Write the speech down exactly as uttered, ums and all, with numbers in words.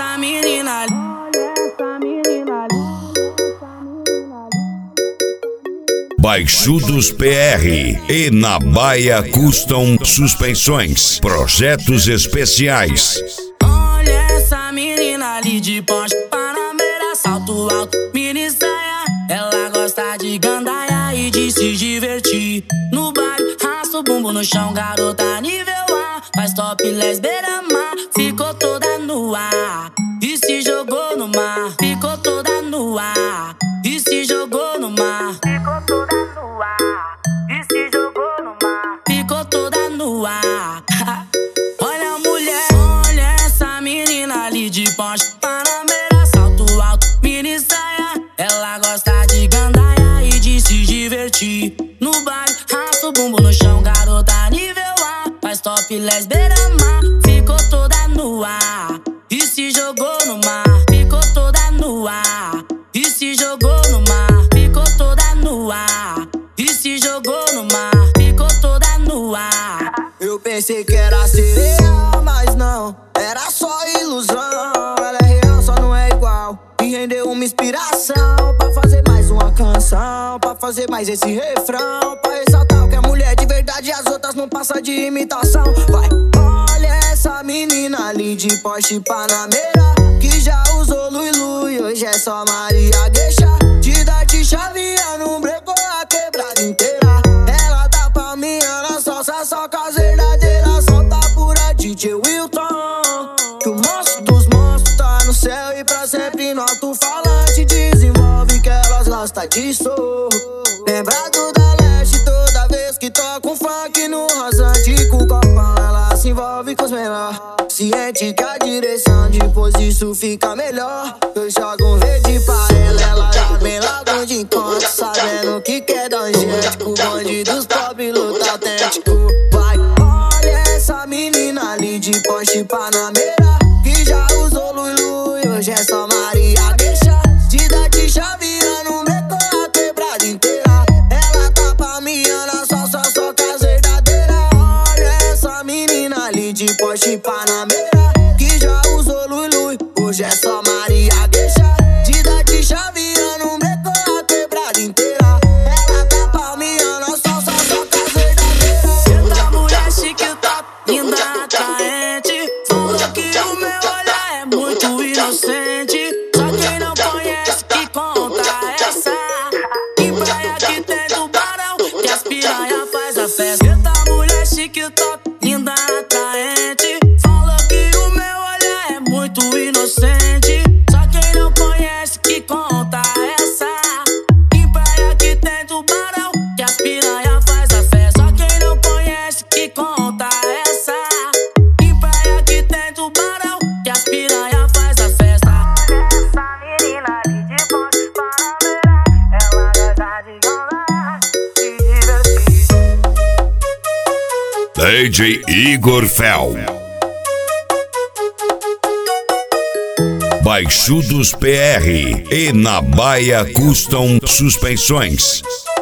essa menina ali. Baixudos P R e na Baia Custom Suspensões, projetos especiais. Olha essa menina ali de Porsche, Panamera, salto alto, mini saia. Ela gosta de gandaia e de se divertir. No baile, raça o bumbo no chão, garota nível A. Faz topless beira-mar, ficou toda nua e se jogou no mar. Ficou toda nua e se jogou no mar. Ficou toda nua e se jogou no mar. Ficou toda nua. Olha a mulher, olha essa menina ali de Porsche, Panamera, salto alto, mini saia. Ela gosta de gandaia e de se divertir. No baile, raça o bumbo no chão, garota nível A. Faz topless beira-mar, ficou toda nua e se jogou no mar. Ficou toda nua e se jogou no mar. Ficou toda nua e se jogou no mar. Ficou toda nua. Eu pensei que era sereia, mas não, era só ilusão. Ela é real, só não é igual. E rendeu uma inspiração pra fazer mais uma canção, pra fazer mais esse refrão, pra ressaltar que é mulher de verdade e as outras não passam de imitação. Vai, olha essa menina ali de Porsche Panamera, que já usou Lui Lui, hoje é só Maria Gueixa. Te dá te chavinha, não brecou a quebrada inteira. Ela tá pra mim, ela salsa, só com as verdadeiras. Solta pura D J Wilton, que o monstro dos monstros tá no céu e pra sempre no alto-falante. Desenvolve que elas gostam disso. Lembrado da leste toda vez que toca um funk no rasante. Com o copão ela se envolve com os menores, ciente que a direção depois disso fica melhor. Eu jogo um verde pra ela, ela já vem logo de encontro, sabendo que quer dar um jeito. O bonde dos pobres luta autêntico. Vai, olha essa menina ali de Porsche Panamera, que já usou Lui Lui, hoje é só Maria Gueixa. Te dá te chavinha, não brecou a quebrada inteira. Ela tá pra mim, ela só, só, só com as verdadeiras. Olha essa menina ali de Porsche Panamera, que já usou Lui Lui, hoje é só Maria Gueixa. Te dá te chavinha, não brecou a quebrada inteira. Ela tá pra mim, ela só, só, só com as verdadeiras. Senta mulher chique, top, linda, atraente. Falou que o meu olhar é muito inocente. Só quem não conhece que conta essa. Em praia que tem tubarão, que as piranha faz a festa. Senta mulher chique, top, linda, atraente. Falou que o meu olhar é muito inocente. Só quem não conhece que conta essa. Em praia que tem tubarão, que as piranha faz a festa. Só quem não conhece que conta essa. Em praia que tem tubarão, que as piranha faz a festa. Essa menina ali de Porsche Panamera, ela gosta de ganhar, se divertir. D J Igor Fel. Baixudos P R e na Baia Custom Suspensões.